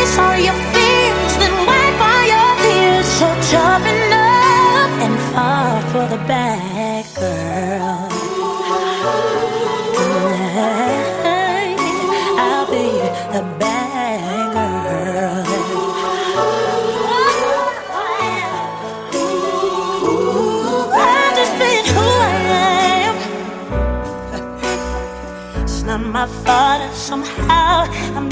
erase all your fears, then wipe all your tears. So toughen up and fall for the bad girl. I'll be the bad girl. I'm just being who I am. It's not my fault if somehow I'm